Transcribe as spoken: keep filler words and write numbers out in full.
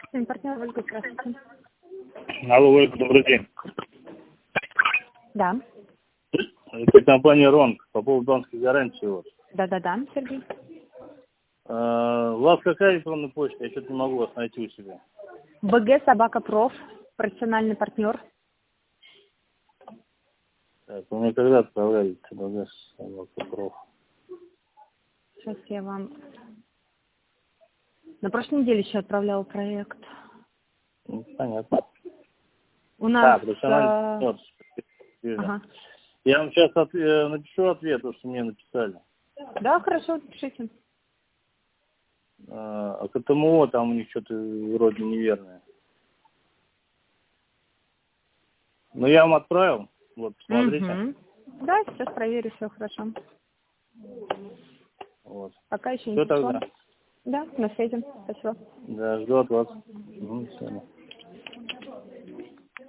Партнер Ольга, здравствуйте. Алло, Ольга, добрый день. Да. Это компания Ронг по поводу банковской гарантии. Вот. Да-да-да, Сергей. А, у вас какая электронная почта? Я что-то не могу вас найти у себя. БГ Собака Проф, профессиональный партнер. Так, вы мне когда отправляли? БГ Собака Проф. Сейчас я вам... На прошлой неделе еще отправляла проект. Ну, понятно. У нас... А, профессиональный партнер. э... Ага. Я вам сейчас от... напишу ответ, то, что мне написали. Да, хорошо, пишите. А, а к КТМО там у них что-то вроде неверное. Но я вам отправил. Вот, посмотрите. Угу. Да, сейчас проверю, все хорошо. Вот. Пока еще не Все пришло. тогда? Да, на связи. Спасибо. Да, жду от вас. Угу, все.